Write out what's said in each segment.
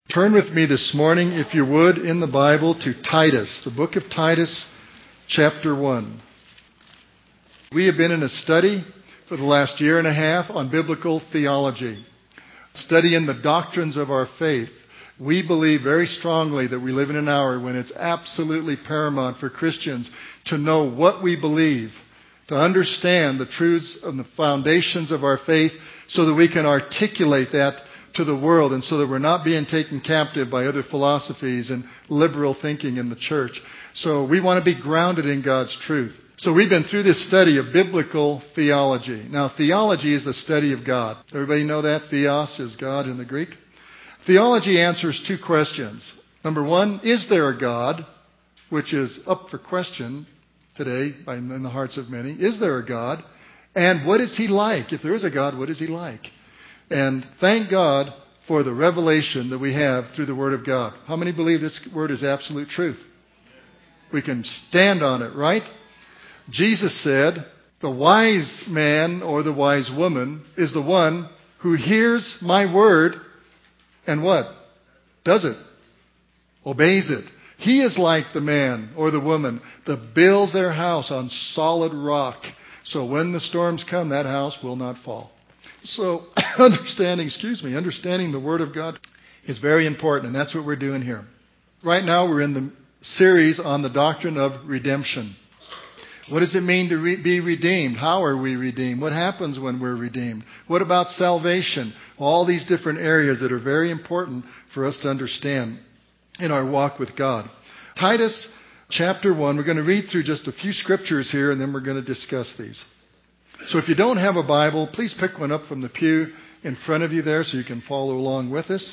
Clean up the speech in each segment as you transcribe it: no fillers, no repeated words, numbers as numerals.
Turn with me this morning, if you would, in the Bible to Titus, the book of Titus, chapter 1. We have been in a study for the last year and a half on biblical theology, studying the doctrines of our faith. We believe very strongly that we live in an hour when it's absolutely paramount for Christians to know what we believe, to understand the truths and the foundations of our faith so that we can articulate that to the world and so that we're not being taken captive by other philosophies and liberal thinking in the church. So we want to be grounded in God's truth. So we've been through this study of biblical theology. Now, theology is the study of God. Everybody know that? Theos is God in the Greek. Theology answers two questions. Number one, is there a God? Which is up for question today in the hearts of many. Is there a God? And what is He like? If there is a God, what is He like? And thank God for the revelation that we have through the Word of God. How many believe this Word is absolute truth? We can stand on it, right? Jesus said, the wise man or the wise woman is the one who hears my word and what? Does it. Obeys it. He is like the man or the woman that builds their house on solid rock. So when the storms come, that house will not fall. So understanding the Word of God is very important, and that's what we're doing here. Right now we're in the series on the doctrine of redemption. What does it mean to be redeemed? How are we redeemed? What happens when we're redeemed? What about salvation? All these different areas that are very important for us to understand in our walk with God. Titus chapter 1, we're going to read through just a few scriptures here, and then we're going to discuss these. So if you don't have a Bible, please pick one up from the pew in front of you there so you can follow along with us.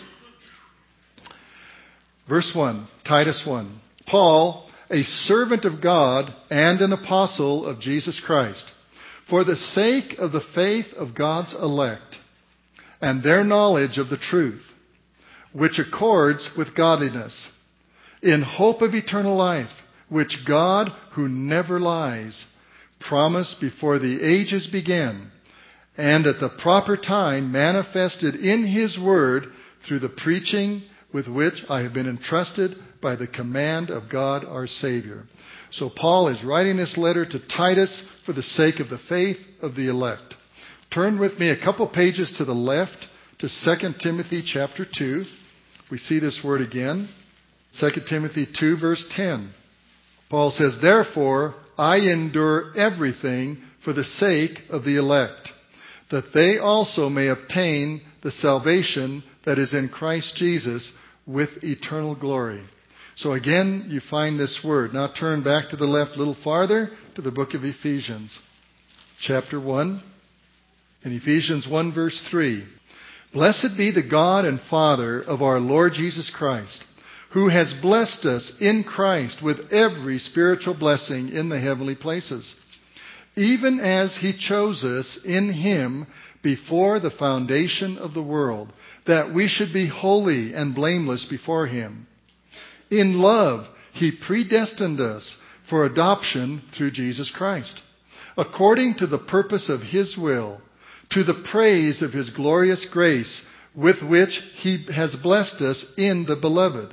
Verse 1, Titus 1. Paul, a servant of God and an apostle of Jesus Christ, for the sake of the faith of God's elect and their knowledge of the truth, which accords with godliness, in hope of eternal life, which God, who never lies, promised before the ages began, and at the proper time manifested in His word through the preaching with which I have been entrusted by the command of God our Savior. So Paul is writing this letter to Titus for the sake of the faith of the elect. Turn with me a couple pages to the left to 2 Timothy chapter 2. We see this word again. 2 Timothy 2 verse 10. Paul says, therefore, I endure everything for the sake of the elect, that they also may obtain the salvation that is in Christ Jesus with eternal glory. So again, you find this word. Now turn back to the left a little farther to the book of Ephesians, chapter 1. In Ephesians 1 verse 3, blessed be the God and Father of our Lord Jesus Christ, who has blessed us in Christ with every spiritual blessing in the heavenly places, even as He chose us in Him before the foundation of the world, that we should be holy and blameless before Him. In love, He predestined us for adoption through Jesus Christ, according to the purpose of His will, to the praise of His glorious grace, with which He has blessed us in the Beloved.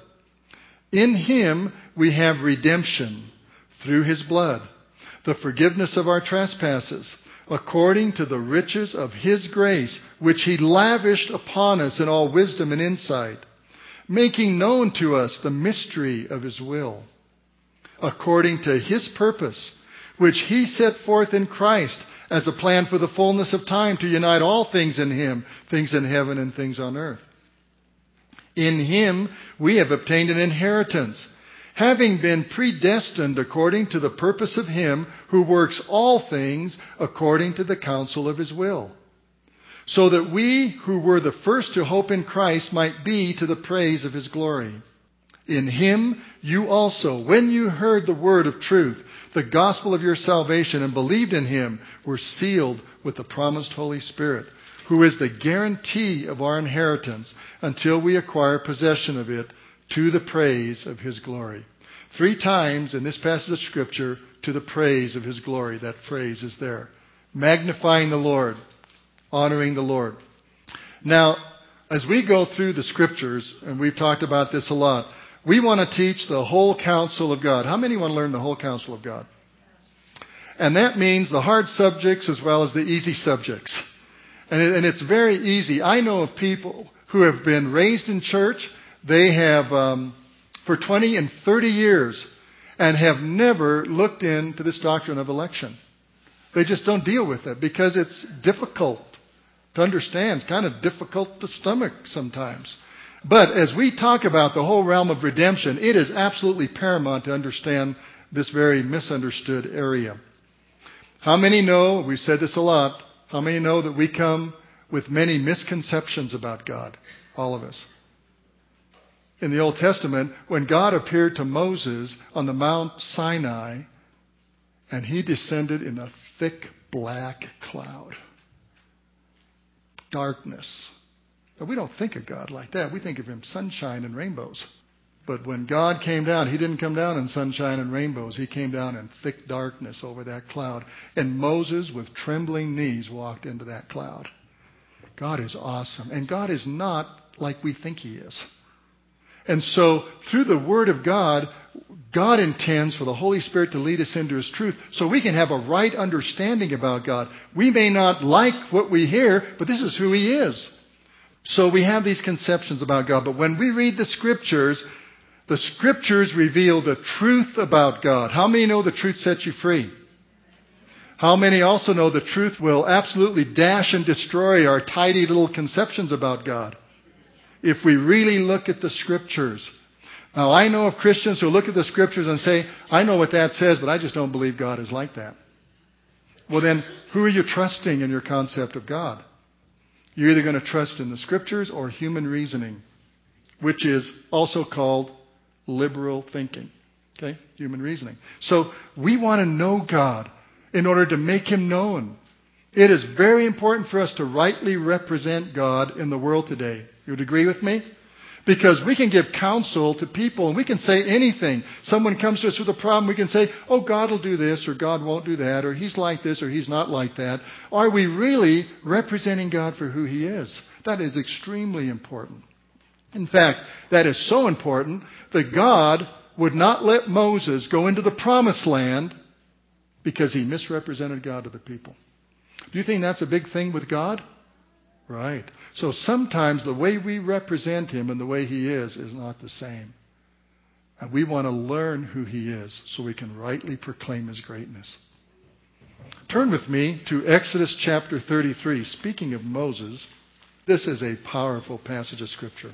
In Him we have redemption through His blood, the forgiveness of our trespasses, according to the riches of His grace, which He lavished upon us in all wisdom and insight, making known to us the mystery of His will, according to His purpose, which He set forth in Christ as a plan for the fullness of time to unite all things in Him, things in heaven and things on earth. In Him we have obtained an inheritance, having been predestined according to the purpose of Him who works all things according to the counsel of His will, so that we who were the first to hope in Christ might be to the praise of His glory. In Him you also, when you heard the word of truth, the gospel of your salvation, and believed in Him, were sealed with the promised Holy Spirit, who is the guarantee of our inheritance until we acquire possession of it, to the praise of His glory. 3 times in this passage of Scripture, to the praise of His glory. That phrase is there. Magnifying the Lord, honoring the Lord. Now, As we go through the Scriptures, and we've talked about this a lot, we want to teach the whole counsel of God. How many want to learn the whole counsel of God? And that means the hard subjects as well as the easy subjects. And it's very easy. I know of people who have been raised in church. They have, for 20 and 30 years, and have never looked into this doctrine of election. They just don't deal with it because it's difficult to understand. It's kind of difficult to stomach sometimes. But as we talk about the whole realm of redemption, it is absolutely paramount to understand this very misunderstood area. How many know, we've said this a lot, how many know that we come with many misconceptions about God? All of us. In the Old Testament, when God appeared to Moses on the Mount Sinai, and he descended in a thick black cloud. Darkness. But we don't think of God like that. We think of Him sunshine and rainbows. But when God came down, He didn't come down in sunshine and rainbows. He came down in thick darkness over that cloud. And Moses, with trembling knees, walked into that cloud. God is awesome. And God is not like we think He is. And so, through the Word of God, God intends for the Holy Spirit to lead us into His truth so we can have a right understanding about God. We may not like what we hear, but this is who He is. So we have these conceptions about God. But when we read the Scriptures reveal the truth about God. How many know the truth sets you free? How many also know the truth will absolutely dash and destroy our tidy little conceptions about God? If we really look at the Scriptures. Now, I know of Christians who look at the Scriptures and say, I know what that says, but I just don't believe God is like that. Well, then, who are you trusting in your concept of God? You're either going to trust in the Scriptures or human reasoning, which is also called liberal thinking. Okay? Human reasoning. So, we want to know God in order to make Him known. It is very important for us to rightly represent God in the world today. You would agree with me? Because we can give counsel to people and we can say anything. Someone comes to us with a problem, we can say, oh, God will do this or God won't do that or He's like this or He's not like that. Are we really representing God for who He is? That is extremely important. In fact, that is so important that God would not let Moses go into the promised land because he misrepresented God to the people. Do you think that's a big thing with God? Right. So sometimes the way we represent Him and the way He is not the same. And we want to learn who He is so we can rightly proclaim His greatness. Turn with me to Exodus chapter 33. Speaking of Moses, this is a powerful passage of Scripture.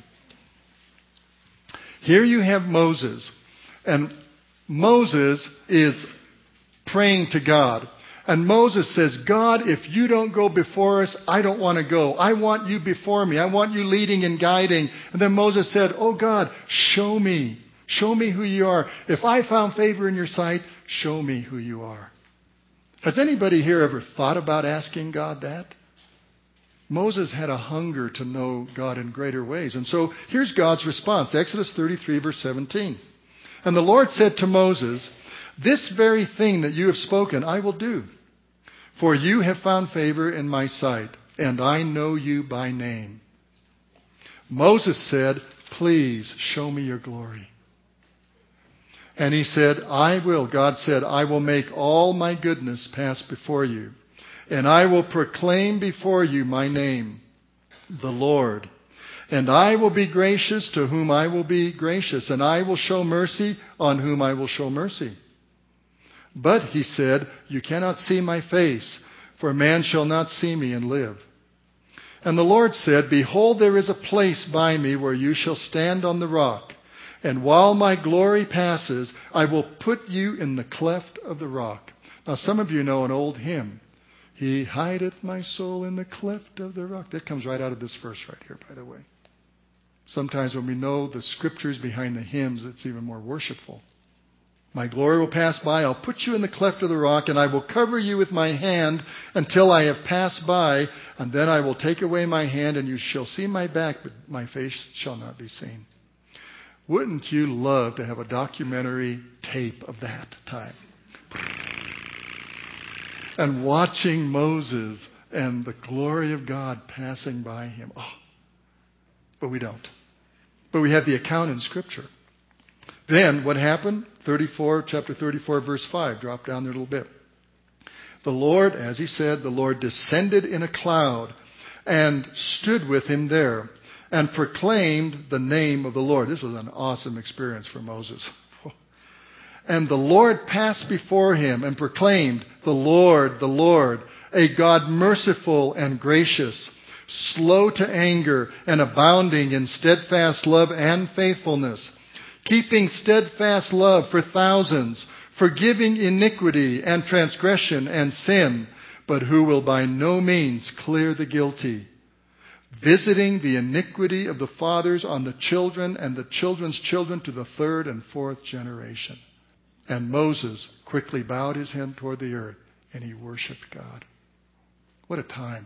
Here you have Moses. And Moses is praying to God. And Moses says, God, if you don't go before us, I don't want to go. I want you before me. I want you leading and guiding. And then Moses said, oh God, show me. Show me who you are. If I found favor in your sight, show me who you are. Has anybody here ever thought about asking God that? Moses had a hunger to know God in greater ways. And so here's God's response. Exodus 33, verse 17. And the Lord said to Moses, this very thing that you have spoken, I will do. For you have found favor in my sight, and I know you by name. Moses said, please show me your glory. And he said, I will. God said, I will make all my goodness pass before you, and I will proclaim before you my name, the Lord. And I will be gracious to whom I will be gracious, and I will show mercy on whom I will show mercy. But, he said, you cannot see my face, for man shall not see me and live. And the Lord said, behold, there is a place by me where you shall stand on the rock. And while my glory passes, I will put you in the cleft of the rock. Now, some of you know an old hymn. He hideth my soul in the cleft of the rock. That comes right out of this verse right here, by the way. Sometimes when we know the Scriptures behind the hymns, it's even more worshipful. My glory will pass by. I'll put you in the cleft of the rock, and I will cover you with my hand until I have passed by. And then I will take away my hand, and you shall see my back, but my face shall not be seen. Wouldn't you love to have a documentary tape of that time? And watching Moses and the glory of God passing by him. Oh, But we don't. But we have the account in Scripture. Then what happened? Chapter 34, verse 5. Drop down there a little bit. The Lord, as he said, the Lord descended in a cloud and stood with him there and proclaimed the name of the Lord. This was an awesome experience for Moses. And the Lord passed before him and proclaimed, the Lord, a God merciful and gracious, slow to anger and abounding in steadfast love and faithfulness, keeping steadfast love for thousands, forgiving iniquity and transgression and sin, but who will by no means clear the guilty, visiting the iniquity of the fathers on the children and the children's children to the third and fourth generation. And Moses quickly bowed his head toward the earth, and he worshiped God. What a time.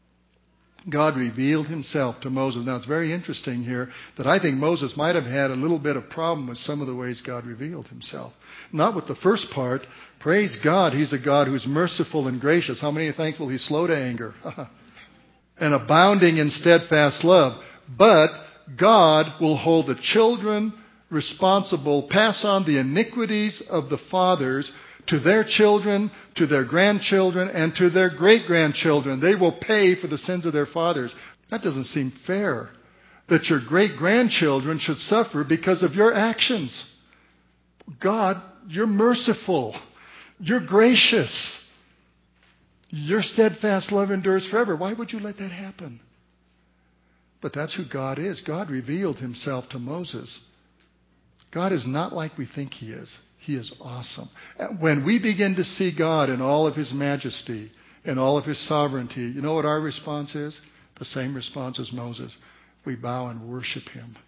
God revealed himself to Moses. Now, it's very interesting here that I think Moses might have had a little bit of problem with some of the ways God revealed himself. Not with the first part. Praise God, he's a God who's merciful and gracious. How many are thankful he's slow to anger? And abounding in steadfast love. But God will hold the children responsible, pass on the iniquities of the fathers to their children, to their grandchildren, and to their great-grandchildren. They will pay for the sins of their fathers. That doesn't seem fair, that your great-grandchildren should suffer because of your actions. God, you're merciful. You're gracious. Your steadfast love endures forever. Why would you let that happen? But that's who God is. God revealed himself to Moses. God is not like we think he is. He is awesome. When we begin to see God in all of his majesty, in all of his sovereignty, you know what our response is? The same response as Moses. We bow and worship him.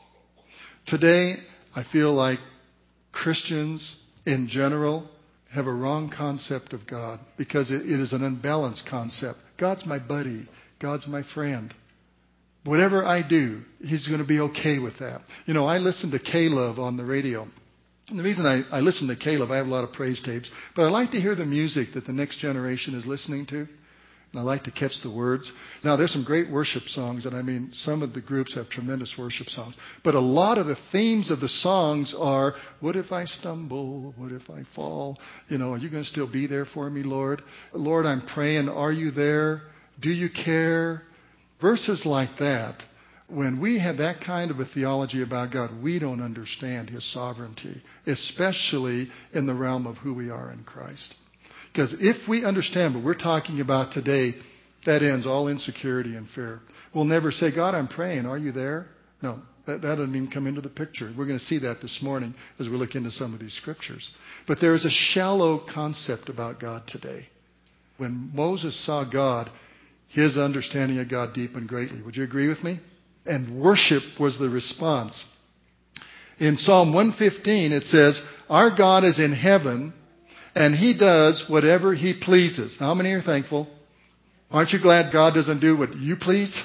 Today, I feel like Christians in general have a wrong concept of God because it is an unbalanced concept. God's my buddy. God's my friend. Whatever I do, he's going to be okay with that. You know, I listen to K-Love on the radio. And the reason I listen to K-Love, I have a lot of praise tapes, but I like to hear the music that the next generation is listening to. And I like to catch the words. Now, there's some great worship songs, and I mean, some of the groups have tremendous worship songs. But a lot of the themes of the songs are, what if I stumble? What if I fall? You know, are you going to still be there for me, Lord? Lord, I'm praying, are you there? Do you care? Verses like that, when we have that kind of a theology about God, we don't understand his sovereignty, especially in the realm of who we are in Christ. Because if we understand what we're talking about today, that ends all insecurity and fear. We'll never say, God, I'm praying. Are you there? No, that doesn't even come into the picture. We're going to see that this morning as we look into some of these scriptures. But there is a shallow concept about God today. When Moses saw God, his understanding of God deepened greatly. Would you agree with me? And worship was the response. In Psalm 115, it says, our God is in heaven, and he does whatever he pleases. How many are thankful? Aren't you glad God doesn't do what you please?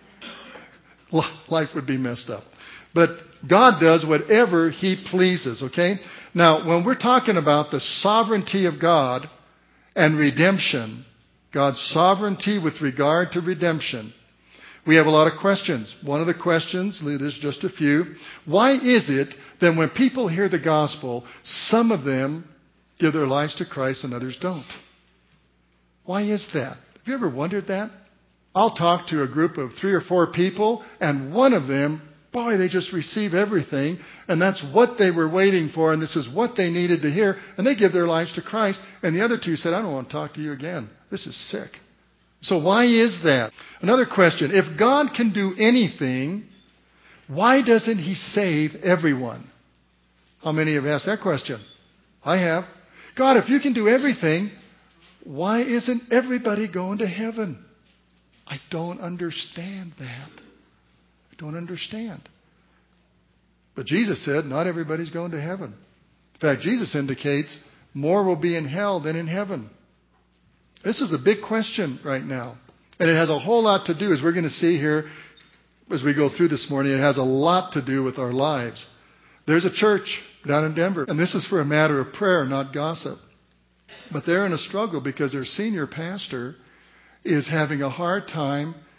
Life would be messed up. But God does whatever he pleases, okay? Now, when we're talking about the sovereignty of God and redemption, God's sovereignty with regard to redemption, we have a lot of questions. One of the questions, there's just a few. Why is it that when people hear the gospel, some of them give their lives to Christ and others don't? Why is that? Have you ever wondered that? I'll talk to a group of 3 or 4 people, and one of them, boy, they just receive everything, and that's what they were waiting for, and this is what they needed to hear, and they give their lives to Christ, and the other 2 said, I don't want to talk to you again. This is sick. So why is that? Another question. If God can do anything, why doesn't he save everyone? How many have asked that question? I have. God, if you can do everything, why isn't everybody going to heaven? I don't understand that. I don't understand. But Jesus said not everybody's going to heaven. In fact, Jesus indicates more will be in hell than in heaven. This is a big question right now. And it has a whole lot to do, as we're going to see here as we go through this morning, it has a lot to do with our lives. There's a church down in Denver, and this is for a matter of prayer, not gossip. But they're in a struggle because their senior pastor is having a hard time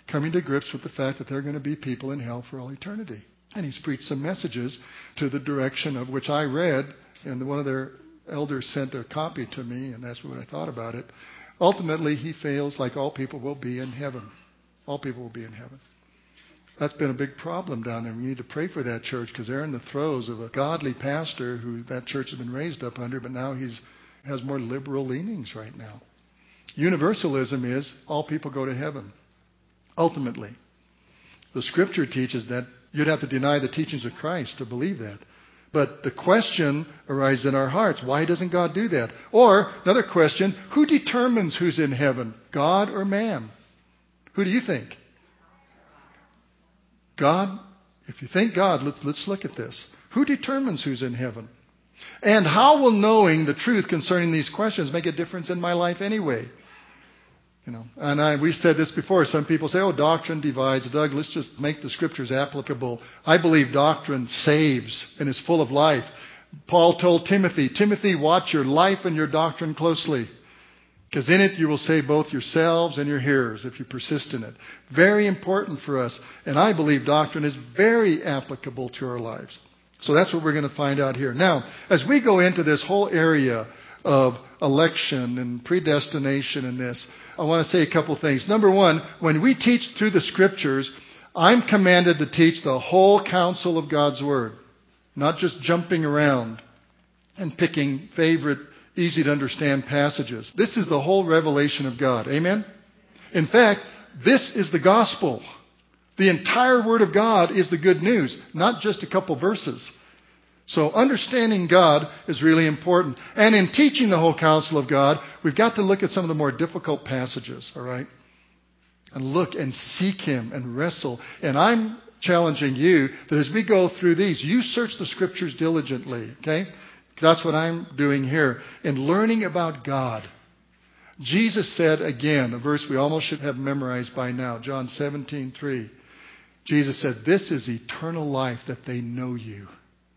coming to grips with the fact that there are going to be people in hell for all eternity. And he's preached some messages to the direction of which I read, and one of their elders sent a copy to me and asked me what I thought about it. Ultimately, he feels like all people will be in heaven. All people will be in heaven. That's been a big problem down there. We need to pray for that church because they're in the throes of a godly pastor who that church has been raised up under, but now he has more liberal leanings right now. Universalism is all people go to heaven. Ultimately, the Scripture teaches that you'd have to deny the teachings of Christ to believe that. But the question arises in our hearts, why doesn't God do that? Or, another question, who determines who's in heaven, God or man? Who do you think? God? If you think God, let's look at this. Who determines who's in heaven? And how will knowing the truth concerning these questions make a difference in my life anyway? And we've said this before. Some people say, doctrine divides. Doug, let's just make the Scriptures applicable. I believe doctrine saves and is full of life. Paul told Timothy, watch your life and your doctrine closely. Because in it you will save both yourselves and your hearers if you persist in it. Very important for us. And I believe doctrine is very applicable to our lives. So that's what we're going to find out here. Now, as we go into this whole area of election and predestination and this, I want to say a couple things. Number one, when we teach through the Scriptures, I'm commanded to teach the whole counsel of God's Word, not just jumping around and picking favorite, easy to understand passages. This is the whole revelation of God. Amen? In fact, this is the gospel. The entire Word of God is the good news, not just a couple verses. So understanding God is really important. And in teaching the whole counsel of God, we've got to look at some of the more difficult passages, all right? And look and seek Him and wrestle. And I'm challenging you that as we go through these, you search the Scriptures diligently, okay? That's what I'm doing here. In learning about God. Jesus said again, a verse we almost should have memorized by now, John 17:3. Jesus said, this is eternal life, that they know you.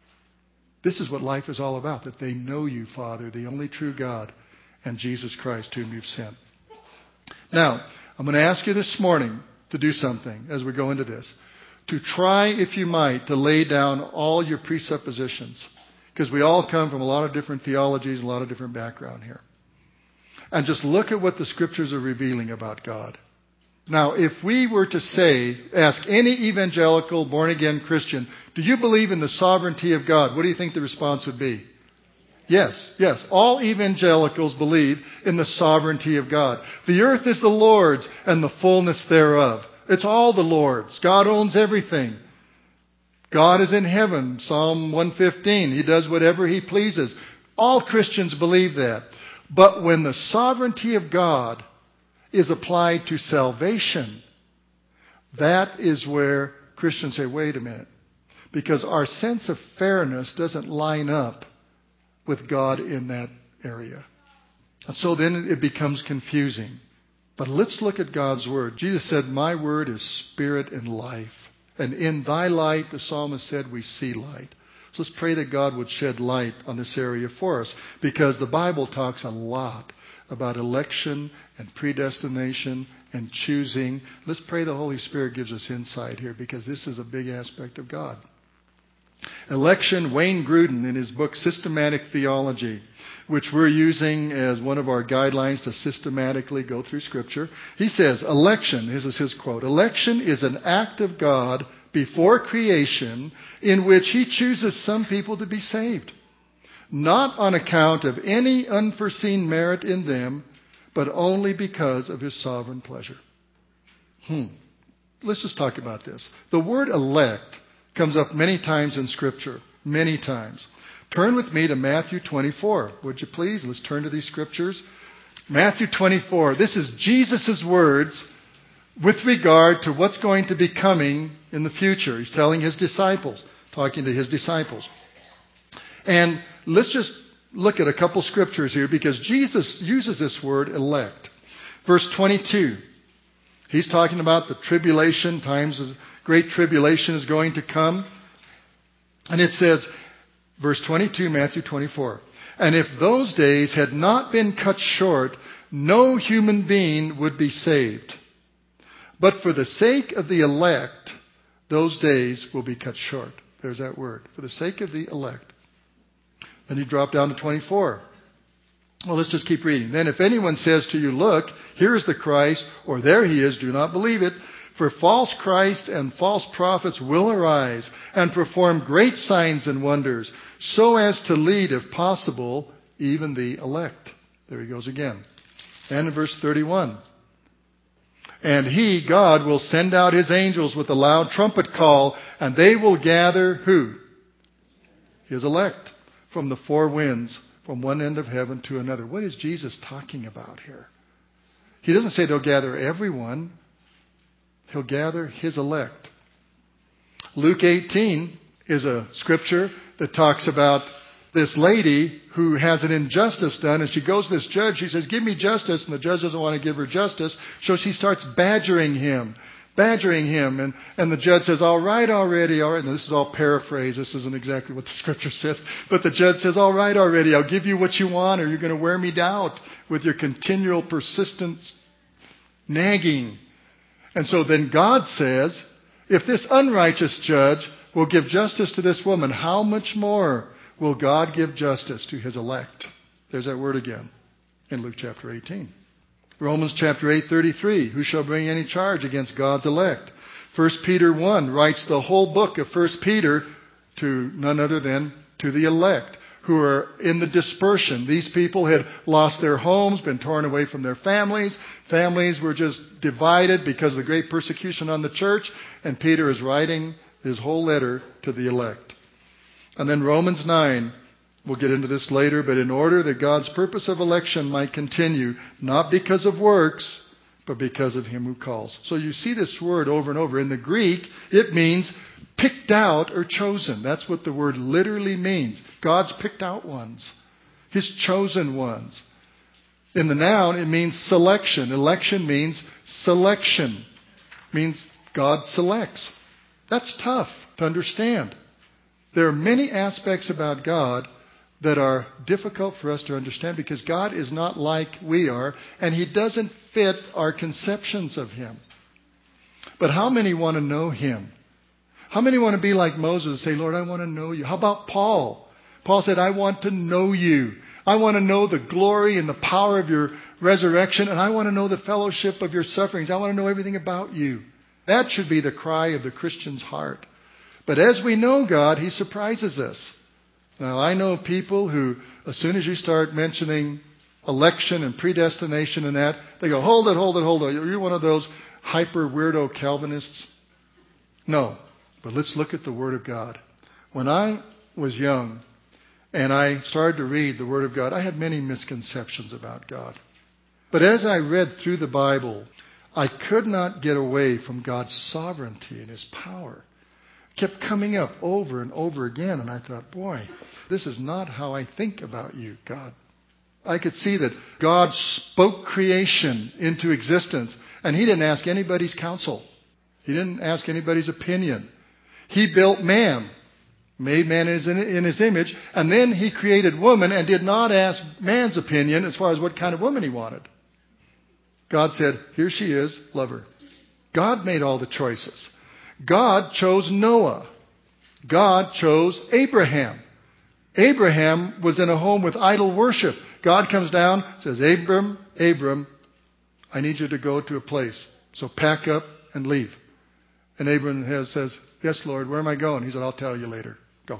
This is what life is all about, that they know you, Father, the only true God, and Jesus Christ, whom you've sent. Now, I'm going to ask you this morning to do something as we go into this. To try, if you might, to lay down all your presuppositions. Because we all come from a lot of different theologies, a lot of different background here. And just look at what the Scriptures are revealing about God. Now, if we were to ask any evangelical, born-again Christian, do you believe in the sovereignty of God? What do you think the response would be? Yes. All evangelicals believe in the sovereignty of God. The earth is the Lord's and the fullness thereof. It's all the Lord's. God owns everything. God is in heaven. Psalm 115. He does whatever He pleases. All Christians believe that. But when the sovereignty of God is applied to salvation, that is where Christians say, wait a minute. Because our sense of fairness doesn't line up with God in that area. And so then it becomes confusing. But let's look at God's Word. Jesus said, my Word is spirit and life. And in thy light, the psalmist said, we see light. So let's pray that God would shed light on this area for us. Because the Bible talks a lot about election and predestination and choosing. Let's pray the Holy Spirit gives us insight here, because this is a big aspect of God. Election, Wayne Grudem, in his book Systematic Theology, which we're using as one of our guidelines to systematically go through Scripture, he says, election, this is his quote, election is an act of God before creation in which He chooses some people to be saved. Not on account of any unforeseen merit in them, but only because of His sovereign pleasure. Let's just talk about this. The word elect comes up many times in Scripture. Many times. Turn with me to Matthew 24. Would you please? Let's turn to these Scriptures. Matthew 24. This is Jesus' words with regard to what's going to be coming in the future. He's telling His disciples, talking to His disciples. And let's just look at a couple Scriptures here, because Jesus uses this word elect. Verse 22. He's talking about the tribulation, times of great tribulation is going to come. And it says, verse 22, Matthew 24, and if those days had not been cut short, no human being would be saved. But for the sake of the elect, those days will be cut short. There's that word. For the sake of the elect. Then you drop down to 24. Well, let's just keep reading. Then if anyone says to you, look, here is the Christ, or there he is, do not believe it. For false Christs and false prophets will arise and perform great signs and wonders, so as to lead, if possible, even the elect. There he goes again. And in verse 31. And he, God, will send out his angels with a loud trumpet call, and they will gather who? His elect from the four winds, from one end of heaven to another. What is Jesus talking about here? He doesn't say they'll gather everyone. He'll gather his elect. Luke 18 is a scripture that talks about this lady who has an injustice done, and she goes to this judge. She says, give me justice, and the judge doesn't want to give her justice, so she starts badgering him. And the judge says, all right already. And this is all paraphrase. This isn't exactly what the scripture says. But the judge says, all right already. I'll give you what you want, or you're going to wear me down with your continual persistence, nagging. And so then God says, if this unrighteous judge will give justice to this woman, how much more will God give justice to his elect? There's that word again in Luke chapter 18. Romans chapter 8:33, who shall bring any charge against God's elect? 1 Peter 1 writes the whole book of 1 Peter to none other than to the elect who are in the dispersion. These people had lost their homes, been torn away from their families. Families were just divided because of the great persecution on the church. And Peter is writing his whole letter to the elect. And then Romans 9, we'll get into this later, but in order that God's purpose of election might continue, not because of works, but because of him who calls. So you see this word over and over. In the Greek, it means picked out or chosen. That's what the word literally means. God's picked out ones. His chosen ones. In the noun, it means selection. Election means selection. It means God selects. That's tough to understand. There are many aspects about God that are difficult for us to understand because God is not like we are, and he doesn't fit our conceptions of him. But how many want to know him? How many want to be like Moses and say, Lord, I want to know you? How about Paul? Paul said, I want to know you. I want to know the glory and the power of your resurrection, and I want to know the fellowship of your sufferings. I want to know everything about you. That should be the cry of the Christian's heart. But as we know God, he surprises us. Now, I know people who, as soon as you start mentioning election and predestination and that, they go, hold it. Are you one of those hyper weirdo Calvinists? No. But let's look at the Word of God. When I was young and I started to read the Word of God, I had many misconceptions about God. But as I read through the Bible, I could not get away from God's sovereignty and his power. Kept coming up over and over again. And I thought, boy, this is not how I think about you, God. I could see that God spoke creation into existence. And he didn't ask anybody's counsel. He didn't ask anybody's opinion. He built man, made man in his image. And then he created woman and did not ask man's opinion as far as what kind of woman he wanted. God said, here she is, love her. God made all the choices. God chose Noah. God chose Abraham. Abraham was in a home with idol worship. God comes down, says, Abram, I need you to go to a place. So pack up and leave. And Abraham says, yes, Lord, where am I going? He said, I'll tell you later. Go.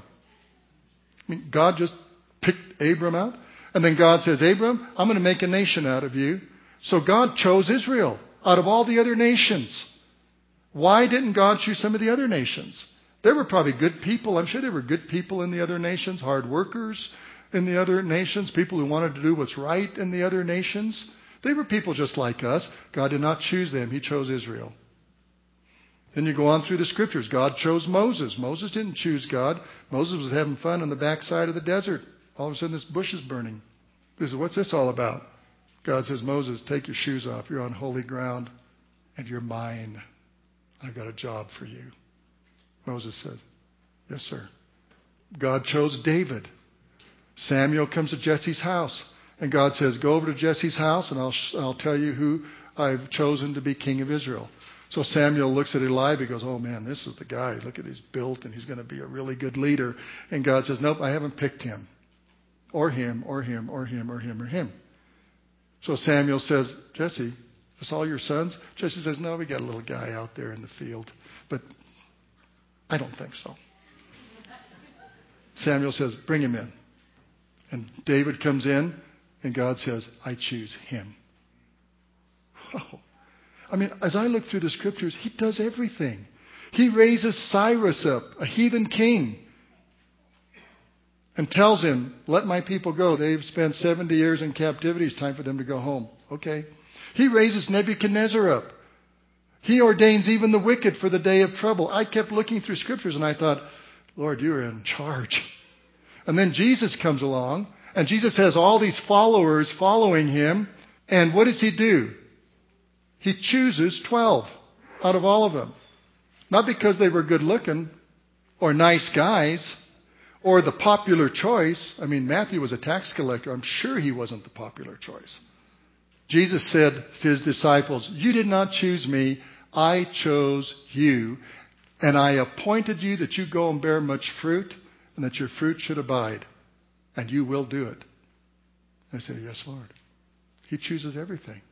I mean, God just picked Abram out. And then God says, Abram, I'm going to make a nation out of you. So God chose Israel out of all the other nations. Why didn't God choose some of the other nations? There were probably good people. I'm sure there were good people in the other nations, hard workers in the other nations, people who wanted to do what's right in the other nations. They were people just like us. God did not choose them. He chose Israel. Then you go on through the scriptures. God chose Moses. Moses didn't choose God. Moses was having fun on the backside of the desert. All of a sudden this bush is burning. He says, what's this all about? God says, Moses, take your shoes off. You're on holy ground and you're mine. I've got a job for you. Moses said, yes, sir. God chose David. Samuel comes to Jesse's house. And God says, go over to Jesse's house and I'll tell you who I've chosen to be king of Israel. So Samuel looks at Eliab. He goes, oh, man, this is the guy. Look at he's built, and he's going to be a really good leader. And God says, nope, I haven't picked him. Or him, or him, or him, or him, or him. So Samuel says, Jesse, this all your sons? Jesse says, no, we got a little guy out there in the field. But I don't think so. Samuel says, bring him in. And David comes in, and God says, I choose him. Oh. I mean, as I look through the scriptures, he does everything. He raises Cyrus up, a heathen king, and tells him, let my people go. They've spent 70 years in captivity. It's time for them to go home. Okay. He raises Nebuchadnezzar up. He ordains even the wicked for the day of trouble. I kept looking through scriptures and I thought, Lord, you are in charge. And then Jesus comes along, and Jesus has all these followers following him. And what does he do? He chooses 12 out of all of them. Not because they were good looking or nice guys or the popular choice. I mean, Matthew was a tax collector. I'm sure he wasn't the popular choice. Jesus said to his disciples, you did not choose me. I chose you. And I appointed you that you go and bear much fruit and that your fruit should abide. And you will do it. I said, yes, Lord. He chooses everything.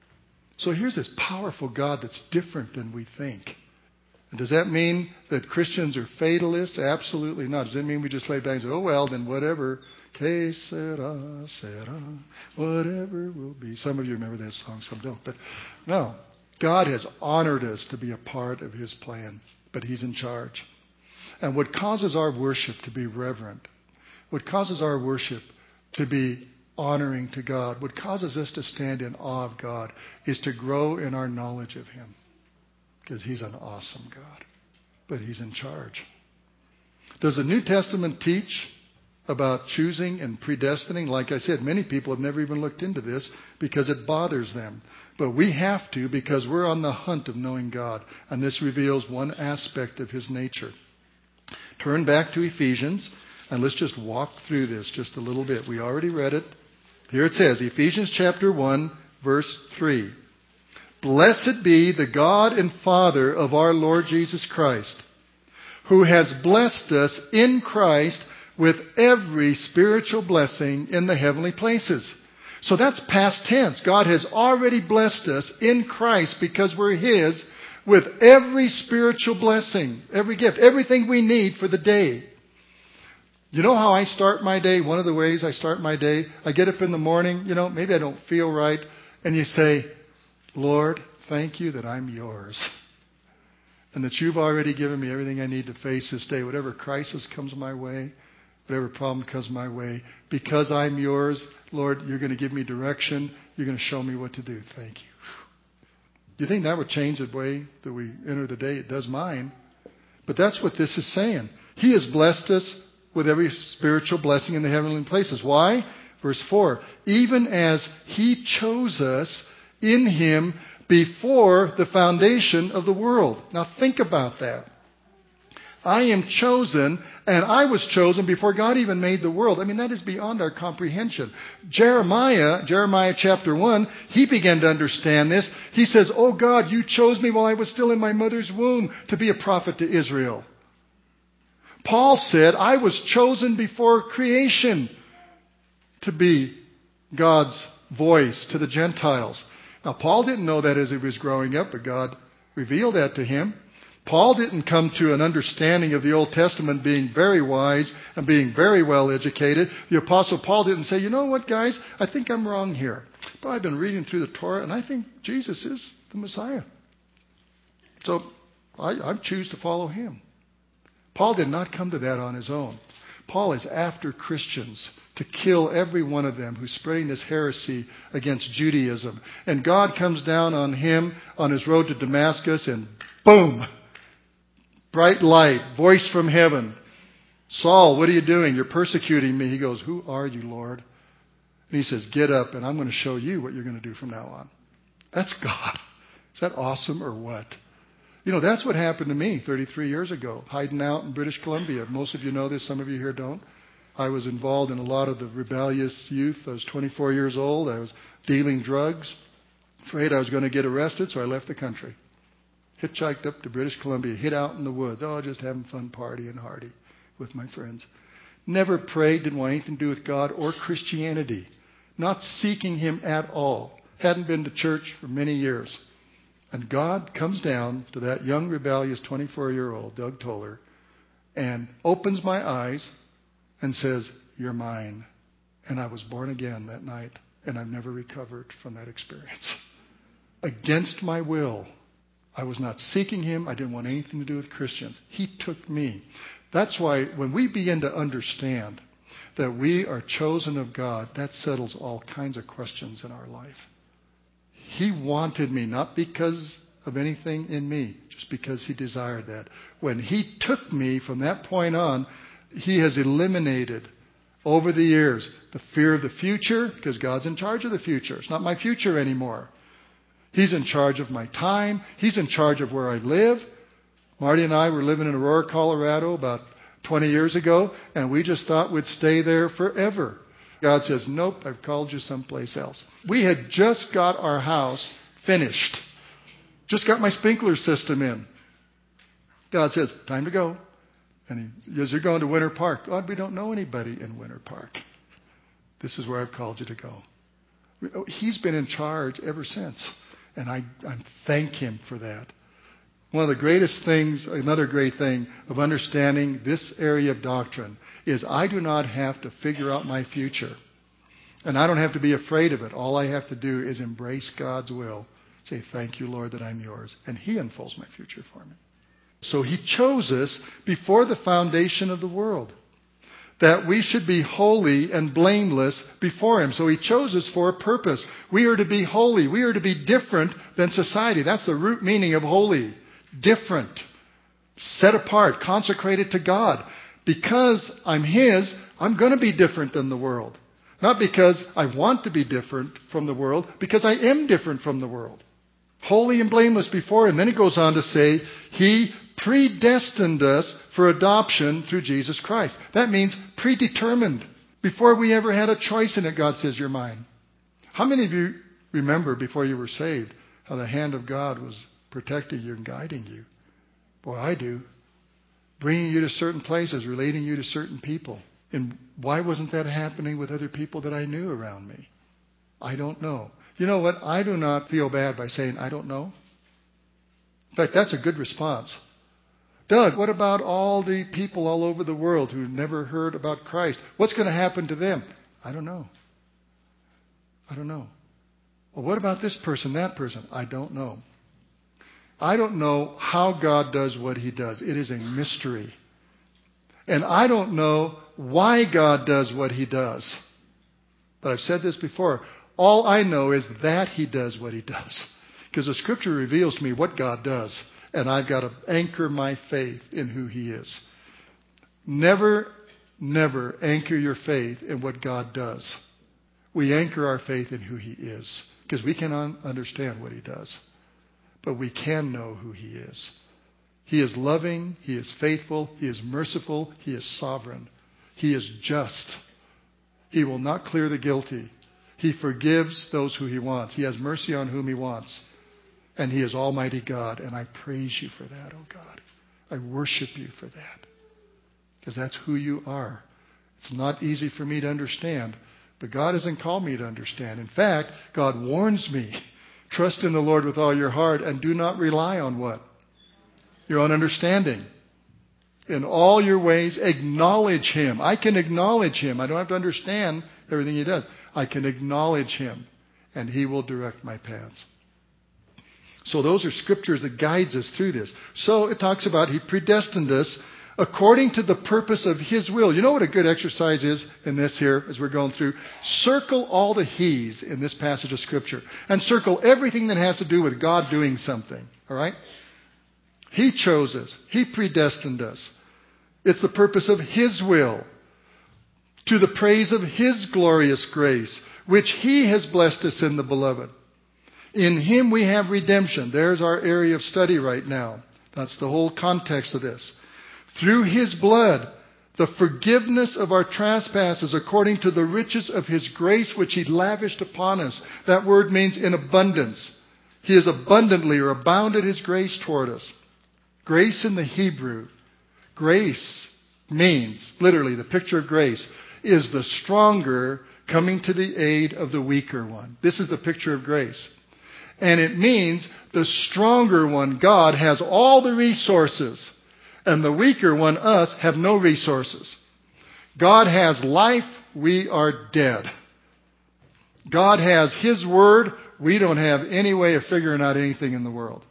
So here's this powerful God that's different than we think. And does that mean that Christians are fatalists? Absolutely not. Does that mean we just lay back and say, oh, well, then whatever. Que sera, sera. Whatever will be. Some of you remember that song, some don't. But no. God has honored us to be a part of his plan. But he's in charge. And what causes our worship to be reverent, what causes our worship to be honoring to God, what causes us to stand in awe of God, is to grow in our knowledge of him. Because he's an awesome God. But he's in charge. Does the New Testament teach about choosing and predestining? Like I said, many people have never even looked into this because it bothers them. But we have to, because we're on the hunt of knowing God. And this reveals one aspect of his nature. Turn back to Ephesians, and let's just walk through this just a little bit. We already read it. Here it says, Ephesians chapter 1, verse 3. Blessed be the God and Father of our Lord Jesus Christ, who has blessed us in Christ with every spiritual blessing in the heavenly places. So that's past tense. God has already blessed us in Christ because we're his with every spiritual blessing, every gift, everything we need for the day. You know how I start my day? One of the ways I start my day, I get up in the morning, maybe I don't feel right, and you say, Lord, thank you that I'm yours. And that you've already given me everything I need to face this day. Whatever crisis comes my way, whatever problem comes my way, because I'm yours, Lord, you're going to give me direction. You're going to show me what to do. Thank you. Do you think that would change the way that we enter the day? It does mine. But that's what this is saying. He has blessed us with every spiritual blessing in the heavenly places. Why? Verse 4. Even as he chose us in him before the foundation of the world. Now think about that. I am chosen, and I was chosen before God even made the world. I mean, that is beyond our comprehension. Jeremiah chapter 1, he began to understand this. He says, oh God, you chose me while I was still in my mother's womb to be a prophet to Israel. Paul said, I was chosen before creation to be God's voice to the Gentiles. Now, Paul didn't know that as he was growing up, but God revealed that to him. Paul didn't come to an understanding of the Old Testament being very wise and being very well educated. The Apostle Paul didn't say, you know what, guys, I think I'm wrong here. But I've been reading through the Torah, and I think Jesus is the Messiah. So I choose to follow him. Paul did not come to that on his own. Paul is after Christians to kill every one of them who's spreading this heresy against Judaism. And God comes down on him on his road to Damascus, and boom! Bright light, voice from heaven. Saul, what are you doing? You're persecuting me. He goes, who are you, Lord? And he says, get up and I'm going to show you what you're going to do from now on. That's God. Is that awesome or what? That's what happened to me 33 years ago, hiding out in British Columbia. Most of you know this, some of you here don't. I was involved in a lot of the rebellious youth. I was 24 years old. I was dealing drugs. Afraid I was going to get arrested, so I left the country. Hitchhiked up to British Columbia, hid out in the woods. Oh, just having fun, partying hardy with my friends. Never prayed, didn't want anything to do with God or Christianity. Not seeking Him at all. Hadn't been to church for many years. And God comes down to that young, rebellious 24-year-old, Doug Toller, and opens my eyes and says, "You're mine." And I was born again that night, and I've never recovered from that experience. Against my will. I was not seeking Him. I didn't want anything to do with Christians. He took me. That's why when we begin to understand that we are chosen of God, that settles all kinds of questions in our life. He wanted me, not because of anything in me, just because He desired that. When He took me from that point on, He has eliminated over the years the fear of the future, because God's in charge of the future. It's not my future anymore. He's in charge of my time. He's in charge of where I live. Marty and I were living in Aurora, Colorado about 20 years ago, and we just thought we'd stay there forever. God says, "Nope, I've called you someplace else." We had just got our house finished. Just got my sprinkler system in. God says, "Time to go." And He says, "You're going to Winter Park." "God, we don't know anybody in Winter Park. This is where I've called you to go." He's been in charge ever since. And I thank Him for that. One of the greatest things, another great thing of understanding this area of doctrine is I do not have to figure out my future. And I don't have to be afraid of it. All I have to do is embrace God's will. Say, "Thank you, Lord, that I'm yours." And He unfolds my future for me. So He chose us before the foundation of the world, that we should be holy and blameless before Him. So He chose us for a purpose. We are to be holy. We are to be different than society. That's the root meaning of holy. Different. Set apart. Consecrated to God. Because I'm His, I'm going to be different than the world. Not because I want to be different from the world, because I am different from the world. Holy and blameless before Him. Then He goes on to say, He predestined us for adoption through Jesus Christ. That means predetermined. Before we ever had a choice in it, God says, "You're mine." How many of you remember before you were saved how the hand of God was protecting you and guiding you? Boy, I do. Bringing you to certain places, relating you to certain people. And why wasn't that happening with other people that I knew around me? I don't know. You know what? I do not feel bad by saying, "I don't know." In fact, that's a good response. "Doug, what about all the people all over the world who never heard about Christ? What's going to happen to them?" I don't know. I don't know. "Well, what about this person, that person?" I don't know. I don't know how God does what He does. It is a mystery. And I don't know why God does what He does. But I've said this before. All I know is that He does what He does. Because the Scripture reveals to me what God does. And I've got to anchor my faith in who He is. Never, never anchor your faith in what God does. We anchor our faith in who He is. Because we cannot understand what He does. But we can know who He is. He is loving. He is faithful. He is merciful. He is sovereign. He is just. He will not clear the guilty. He forgives those who He wants. He has mercy on whom He wants. And He is Almighty God. And I praise You for that, oh God. I worship You for that. Because that's who You are. It's not easy for me to understand. But God hasn't called me to understand. In fact, God warns me. Trust in the Lord with all your heart and do not rely on what? Your own understanding. In all your ways, acknowledge Him. I can acknowledge Him. I don't have to understand everything He does. I can acknowledge Him. And He will direct my paths. So those are scriptures that guides us through this. So it talks about He predestined us according to the purpose of His will. You know what a good exercise is in this here as we're going through? Circle all the He's in this passage of Scripture. And circle everything that has to do with God doing something. All right? He chose us. He predestined us. It's the purpose of His will. To the praise of His glorious grace, which He has blessed us in the Beloved. In Him we have redemption. There's our area of study right now. That's the whole context of this. Through His blood, the forgiveness of our trespasses according to the riches of His grace which He lavished upon us. That word means in abundance. He has abundantly or abounded His grace toward us. Grace in the Hebrew. Grace means, literally, the picture of grace is the stronger coming to the aid of the weaker one. This is the picture of grace. And it means the stronger one, God, has all the resources. And the weaker one, us, have no resources. God has life. We are dead. God has His Word. We don't have any way of figuring out anything in the world.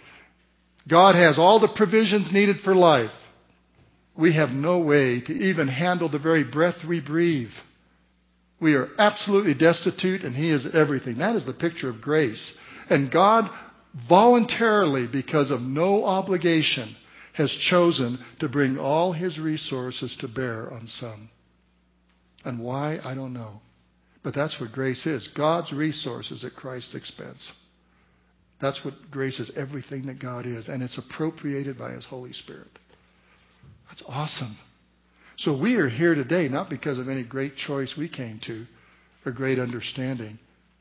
God has all the provisions needed for life. We have no way to even handle the very breath we breathe. We are absolutely destitute, and He is everything. That is the picture of grace. And God voluntarily, because of no obligation, has chosen to bring all His resources to bear on some. And why, I don't know. But that's what grace is. God's resources at Christ's expense. That's what grace is, everything that God is. And it's appropriated by His Holy Spirit. That's awesome. So we are here today not because of any great choice we came to or great understanding,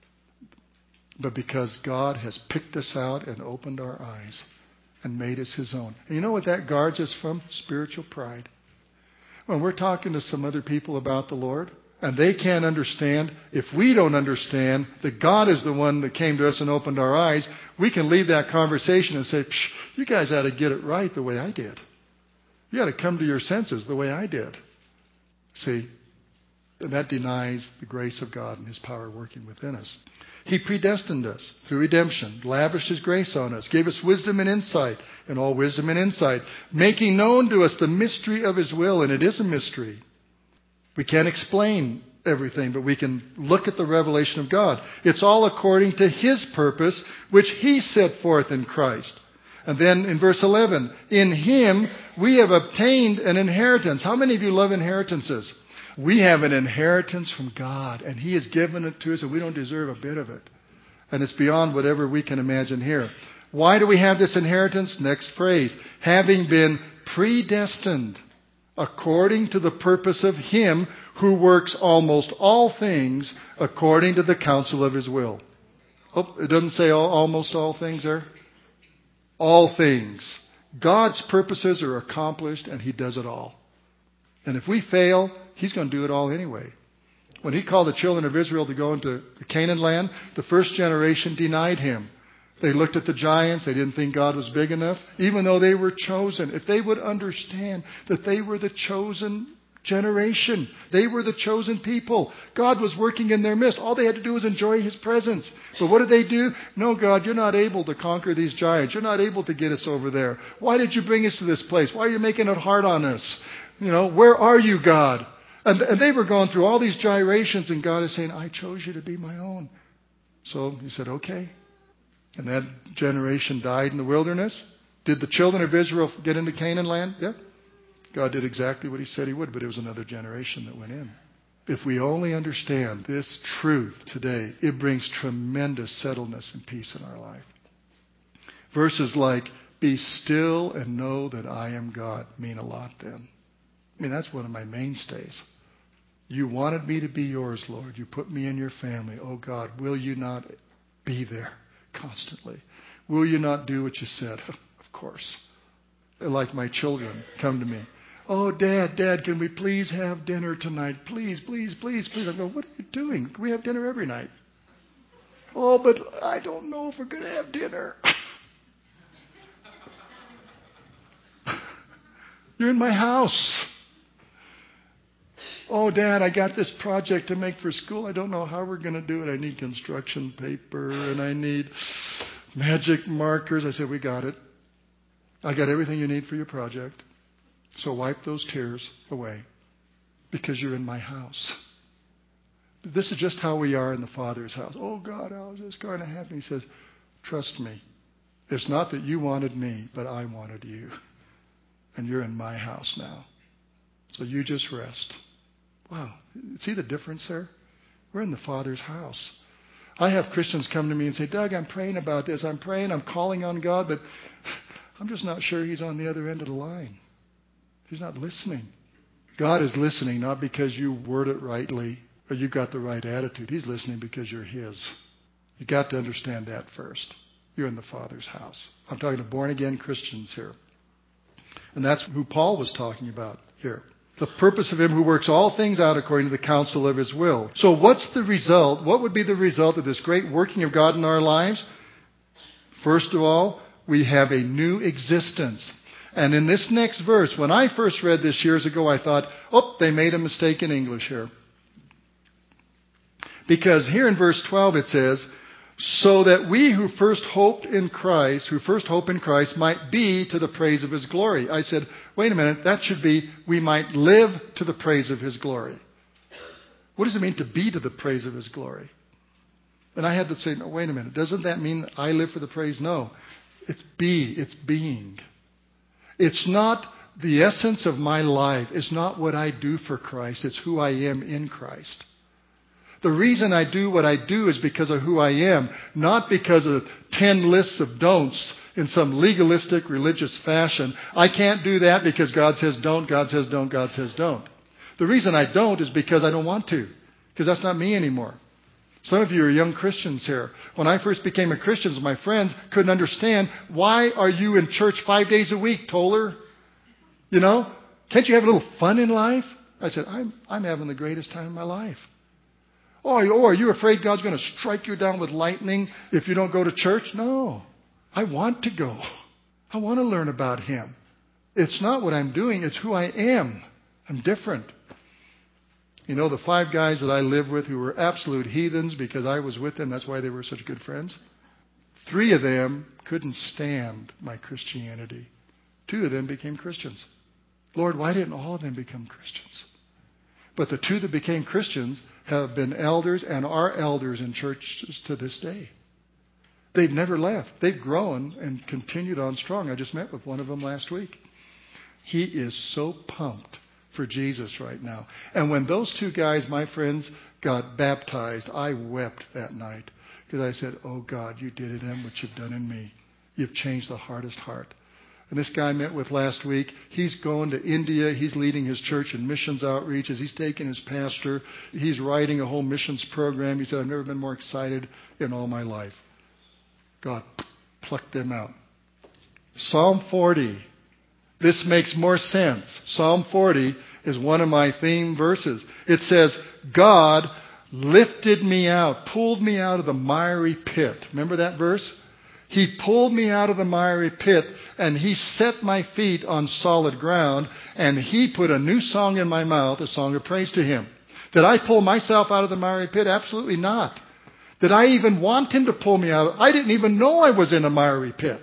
but because God has picked us out and opened our eyes and made us His own. And you know what that guards us from? Spiritual pride. When we're talking to some other people about the Lord, and they can't understand, if we don't understand that God is the one that came to us and opened our eyes, we can leave that conversation and say, you guys ought to get it right the way I did. You ought to come to your senses the way I did. See, and that denies the grace of God and His power working within us. He predestined us through redemption, lavished His grace on us, gave us wisdom and insight, and all wisdom and insight, making known to us the mystery of His will, and it is a mystery. We can't explain everything, but we can look at the revelation of God. It's all according to His purpose, which He set forth in Christ. And then in verse 11, in Him we have obtained an inheritance. How many of you love inheritances? We have an inheritance from God, and He has given it to us, and we don't deserve a bit of it. And it's beyond whatever we can imagine here. Why do we have this inheritance? Next phrase. Having been predestined according to the purpose of Him who works almost all things according to the counsel of His will. Oh, it doesn't say almost all things there. All things. God's purposes are accomplished, and He does it all. And if we fail, He's going to do it all anyway. When He called the children of Israel to go into the Canaan land, the first generation denied Him. They looked at the giants. They didn't think God was big enough, even though they were chosen. If they would understand that they were the chosen generation, they were the chosen people. God was working in their midst. All they had to do was enjoy His presence. But what did they do? No, God, You're not able to conquer these giants. You're not able to get us over there. Why did You bring us to this place? Why are You making it hard on us? Where are You, God? And they were going through all these gyrations, and God is saying, I chose you to be my own. So He said, okay. And that generation died in the wilderness. Did the children of Israel get into Canaan land? Yeah. God did exactly what He said He would, but it was another generation that went in. If we only understand this truth today, it brings tremendous settledness and peace in our life. Verses like, be still and know that I am God, mean a lot then. That's one of my mainstays. You wanted me to be Yours, Lord. You put me in Your family. Oh God, will You not be there constantly? Will You not do what You said? Of course. Like my children come to me. Oh, Dad, can we please have dinner tonight? Please, please, please, please. I go, what are you doing? We have dinner every night. Oh, but I don't know if we're going to have dinner. You're in my house. Oh, Dad, I got this project to make for school. I don't know how we're going to do it. I need construction paper and I need magic markers. I said, we got it. I got everything you need for your project. So wipe those tears away because you're in my house. This is just how we are in the Father's house. Oh, God, how is this going to happen? He says, trust me. It's not that you wanted me, but I wanted you. And you're in my house now. So you just rest. Wow. See the difference there? We're in the Father's house. I have Christians come to me and say, Doug, I'm praying about this. I'm praying, I'm calling on God, but I'm just not sure He's on the other end of the line. He's not listening. God is listening not because you word it rightly or you got the right attitude. He's listening because you're His. You got to understand that first. you're in the Father's house. I'm talking to born-again Christians here. And that's who Paul was talking about here. The purpose of him who works all things out according to the counsel of his will. So what's the result? What would be the result of this great working of God in our lives? First of all, we have a new existence. And in this next verse, when I first read this years ago, I thought, they made a mistake in English here. Because here in verse 12 it says, so that we who first hope in Christ might be to the praise of His glory. I said, wait a minute, that should be, we might live to the praise of His glory. What does it mean to be to the praise of His glory? And I had to say, no, wait a minute, doesn't that mean I live for the praise? No, it's being. It's not the essence of my life. It's not what I do for Christ. It's who I am in Christ. The reason I do what I do is because of who I am, not because of 10 lists of don'ts in some legalistic religious fashion. I can't do that because God says don't, God says don't, God says don't. The reason I don't is because I don't want to, because that's not me anymore. Some of you are young Christians here. When I first became a Christian, my friends couldn't understand, why are you in church 5 days a week, Toller? Can't you have a little fun in life? I said, I'm having the greatest time of my life. Oh, are you afraid God's going to strike you down with lightning if you don't go to church? No. I want to go. I want to learn about Him. It's not what I'm doing. It's who I am. I'm different. The 5 guys that I lived with who were absolute heathens because I was with them, that's why they were such good friends. 3 of them couldn't stand my Christianity. 2 of them became Christians. Lord, why didn't all of them become Christians? But the 2 that became Christians have been elders and are elders in churches to this day. They've never left. They've grown and continued on strong. I just met with one of them last week. He is so pumped for Jesus right now. And when those 2 guys, my friends, got baptized, I wept that night. Because I said, oh God, you did in them what you've done in me. You've changed the hardest heart. And this guy I met with last week, he's going to India. He's leading his church in missions outreaches. He's taking his pastor. He's writing a whole missions program. He said, I've never been more excited in all my life. God plucked them out. Psalm 40. This makes more sense. Psalm 40 is one of my theme verses. It says, God lifted me out, pulled me out of the miry pit. Remember that verse? He pulled me out of the miry pit, and He set my feet on solid ground, and He put a new song in my mouth, a song of praise to Him. Did I pull myself out of the miry pit? Absolutely not. Did I even want Him to pull me out? I didn't even know I was in a miry pit.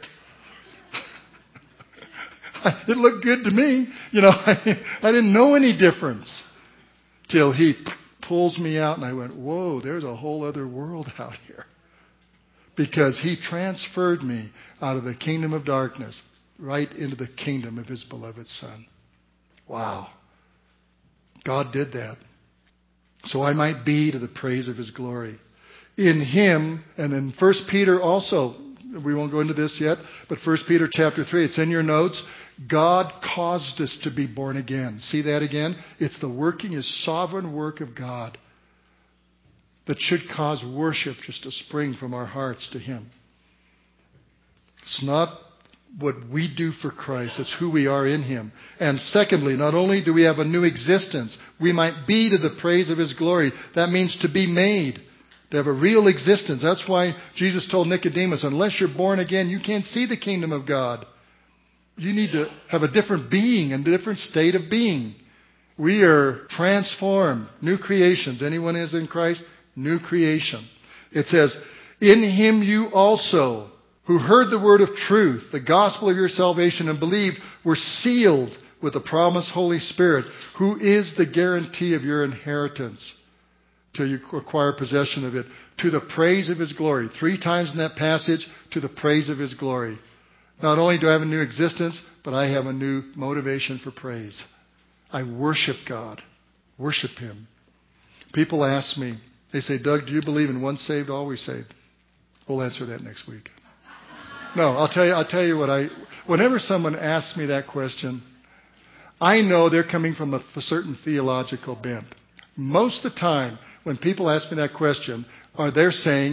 It looked good to me. I didn't know any difference till He pulls me out, and I went, whoa, there's a whole other world out here. Because He transferred me out of the kingdom of darkness right into the kingdom of His beloved Son. Wow. God did that. So I might be to the praise of His glory. In Him, and in 1 Peter also, we won't go into this yet, but 1 Peter chapter 3, it's in your notes. God caused us to be born again. See that again? It's the working, His sovereign work of God that should cause worship just to spring from our hearts to Him. It's not what we do for Christ, it's who we are in Him. And secondly, not only do we have a new existence, we might be to the praise of His glory. That means to be made, to have a real existence. That's why Jesus told Nicodemus, unless you're born again, you can't see the kingdom of God. You need to have a different being and a different state of being. We are transformed, new creations. Anyone is in Christ? New creation. It says, in Him you also, who heard the word of truth, the gospel of your salvation, and believed, were sealed with the promised Holy Spirit, who is the guarantee of your inheritance till you acquire possession of it, to the praise of His glory. 3 times in that passage, to the praise of His glory. Not only do I have a new existence, but I have a new motivation for praise. I worship God. Worship Him. People ask me, they say, Doug, do you believe in once saved, always saved? We'll answer that next week. No, I'll tell you what whenever someone asks me that question, I know they're coming from a certain theological bent. Most of the time, when people ask me that question, they're saying,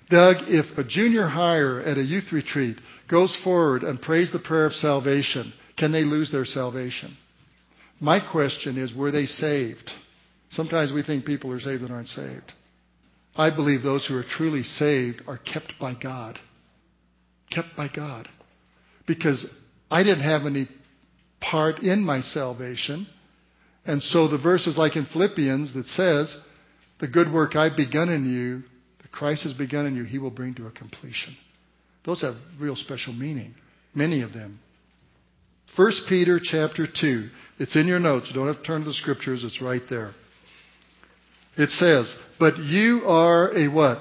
Doug, if a junior hire at a youth retreat goes forward and prays the prayer of salvation, can they lose their salvation? My question is, were they saved? Sometimes we think people are saved that aren't saved. I believe those who are truly saved are kept by God. Kept by God. Because I didn't have any part in my salvation. And so the verse is like in Philippians that says, the good work I've begun in you, that Christ has begun in you, He will bring to a completion. Those have real special meaning. Many of them. 1 Peter chapter 2. It's in your notes. You don't have to turn to the scriptures. It's right there. It says, but you are a what?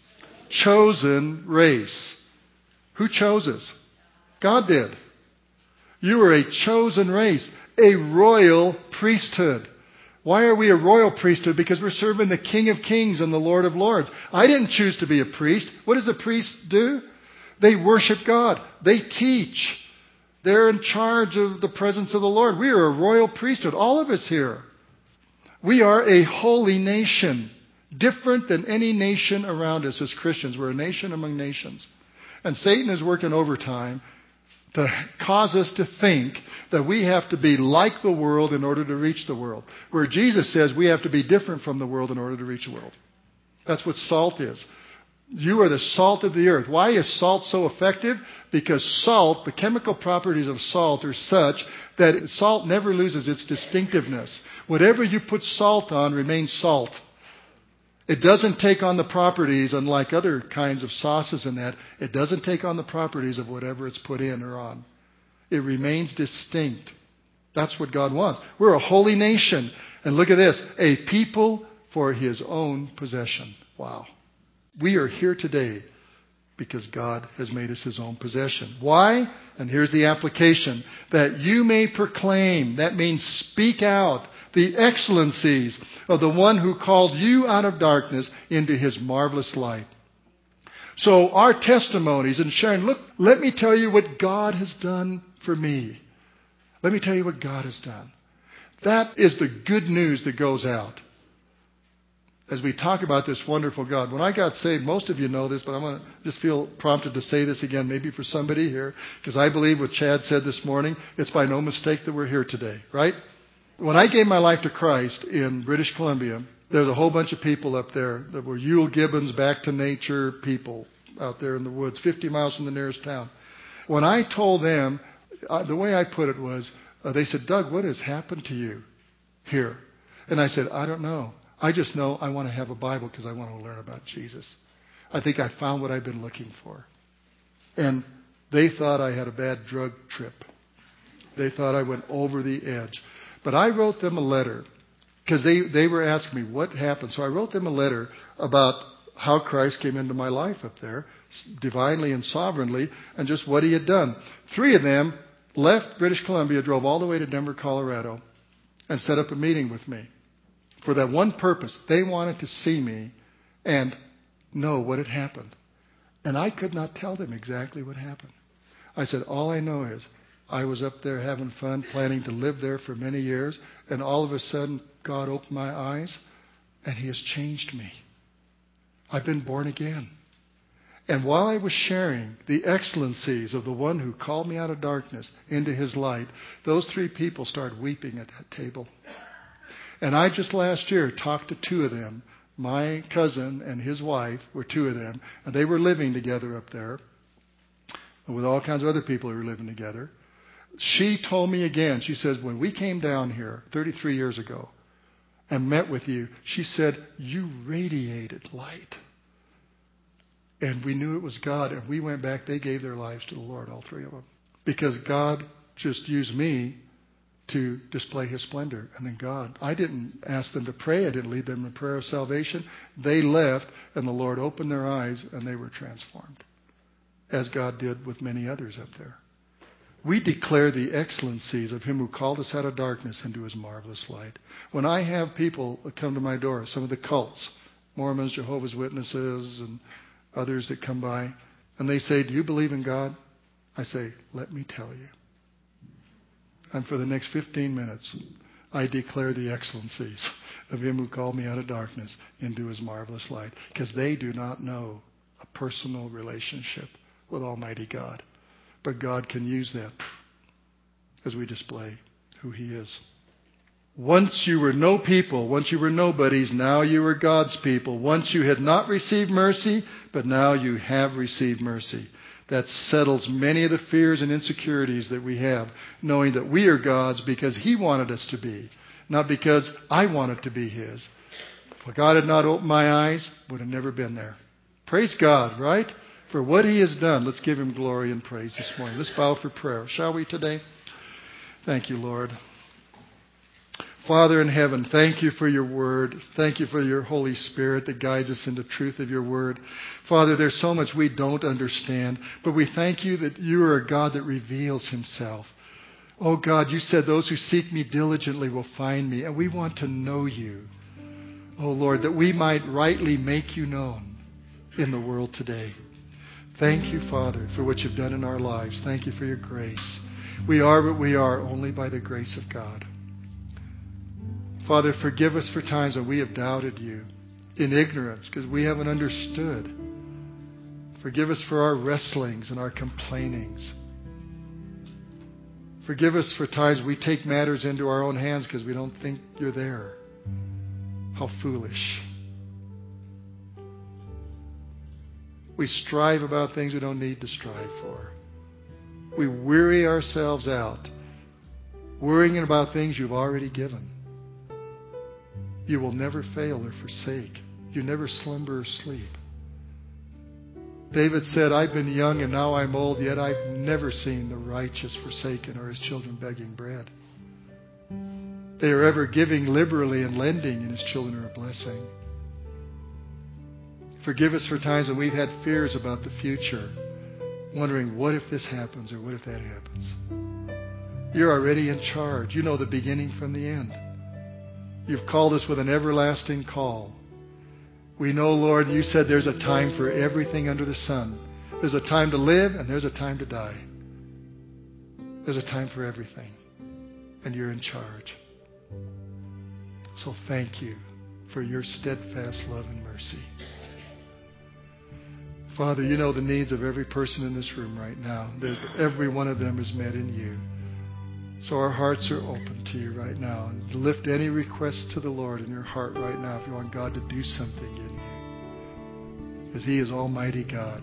Chosen race. Who chose us? God did. You are a chosen race, a royal priesthood. Why are we a royal priesthood? Because we're serving the King of Kings and the Lord of Lords. I didn't choose to be a priest. What does a priest do? They worship God. They teach. They're in charge of the presence of the Lord. We are a royal priesthood. All of us here. We are a holy nation. Different than any nation around us as Christians. We're a nation among nations. And Satan is working overtime to cause us to think that we have to be like the world in order to reach the world. Where Jesus says we have to be different from the world in order to reach the world. That's what salt is. You are the salt of the earth. Why is salt so effective? Because salt, the chemical properties of salt are such that salt never loses its distinctiveness. Whatever you put salt on remains salt. It doesn't take on the properties, unlike other kinds of sauces and that, it doesn't take on the properties of whatever it's put in or on. It remains distinct. That's what God wants. We're a holy nation. And look at this, a people for His own possession. Wow. We are here today because God has made us His own possession. Why? And here's the application. That you may proclaim, that means speak out, the excellencies of the one who called you out of darkness into His marvelous light. So our testimonies and sharing, look, let me tell you what God has done for me. Let me tell you what God has done. That is the good news that goes out. As we talk about this wonderful God. When I got saved, most of you know this, but I'm going to just feel prompted to say this again, maybe for somebody here, because I believe what Chad said this morning, it's by no mistake that we're here today, right? When I gave my life to Christ in British Columbia, there was a whole bunch of people up there that were Yule Gibbons, back to nature people out there in the woods, 50 miles from the nearest town. When I told them, the way I put it was, they said, Doug, what has happened to you here? And I said, I don't know. I just know I want to have a Bible because I want to learn about Jesus. I think I found what I've been looking for. And they thought I had a bad drug trip. They thought I went over the edge. But I wrote them a letter because they were asking me what happened. So I wrote them a letter about how Christ came into my life up there, divinely and sovereignly, and just what He had done. 3 of them left British Columbia, drove all the way to Denver, Colorado, and set up a meeting with me. For that one purpose, they wanted to see me and know what had happened. And I could not tell them exactly what happened. I said, all I know is I was up there having fun, planning to live there for many years, and all of a sudden God opened my eyes and He has changed me. I've been born again. And while I was sharing the excellencies of the one who called me out of darkness into His light, those 3 people started weeping at that table. And I just last year talked to 2 of them. My cousin and his wife were 2 of them. And they were living together up there with all kinds of other people who were living together. She told me again, she says, when we came down here 33 years ago and met with you, she said, you radiated light. And we knew it was God. And we went back. They gave their lives to the Lord, all 3 of them. Because God just used me to display His splendor. And then God, I didn't ask them to pray. I didn't lead them in prayer of salvation. They left, and the Lord opened their eyes, and they were transformed, as God did with many others up there. We declare the excellencies of Him who called us out of darkness into His marvelous light. When I have people that come to my door, some of the cults, Mormons, Jehovah's Witnesses, and others that come by, and they say, do you believe in God? I say, let me tell you. And for the next 15 minutes, I declare the excellencies of Him who called me out of darkness into His marvelous light. Because they do not know a personal relationship with Almighty God. But God can use that as we display who He is. Once you were no people, once you were nobodies, now you are God's people. Once you had not received mercy, but now you have received mercy. That settles many of the fears and insecurities that we have, knowing that we are God's because He wanted us to be, not because I wanted to be His. If God had not opened my eyes, would have never been there. Praise God, right? For what He has done. Let's give Him glory and praise this morning. Let's bow for prayer, shall we today? Thank you, Lord. Father in heaven, thank you for your word. Thank you for your Holy Spirit that guides us into truth of your word. Father, there's so much we don't understand, but we thank you that you are a God that reveals Himself. Oh God, you said those who seek me diligently will find me, and we want to know you. Oh Lord, that we might rightly make you known in the world today. Thank you, Father, for what you've done in our lives. Thank you for your grace. We are what we are only by the grace of God. Father, forgive us for times when we have doubted you in ignorance because we haven't understood. Forgive us for our wrestlings and our complainings. Forgive us for times we take matters into our own hands because we don't think you're there. How foolish. We strive about things we don't need to strive for. We weary ourselves out worrying about things you've already given. You will never fail or forsake. You never slumber or sleep. David said, I've been young and now I'm old, yet I've never seen the righteous forsaken or his children begging bread. They are ever giving liberally and lending, and his children are a blessing. Forgive us for times when we've had fears about the future, wondering, what if this happens or what if that happens? You're already in charge. You know the beginning from the end. You've called us with an everlasting call. We know, Lord, you said there's a time for everything under the sun. There's a time to live and there's a time to die. There's a time for everything. And you're in charge. So thank you for your steadfast love and mercy. Father, you know the needs of every person in this room right now. Every one of them is met in you. So our hearts are open to you right now. And lift any requests to the Lord in your heart right now if you want God to do something in you. Because He is Almighty God.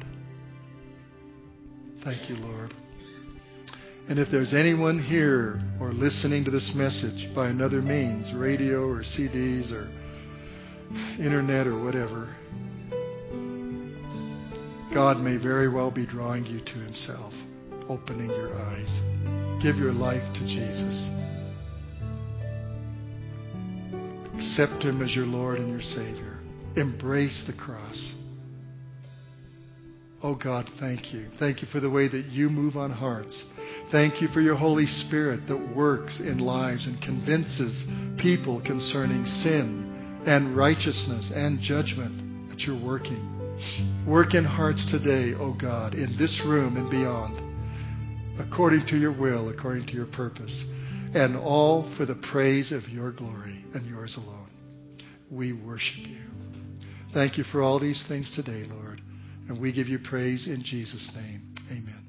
Thank you, Lord. And if there's anyone here or listening to this message by another means, radio or CDs or internet or whatever, God may very well be drawing you to Himself, opening your eyes. Give your life to Jesus. Accept Him as your Lord and your Savior. Embrace the cross. Oh God, thank you. Thank you for the way that you move on hearts. Thank you for your Holy Spirit that works in lives and convinces people concerning sin and righteousness and judgment that you're working. Work in hearts today, oh God, in this room and beyond, according to your will, according to your purpose, and all for the praise of your glory and yours alone. We worship you. Thank you for all these things today, Lord, and we give you praise in Jesus' name. Amen.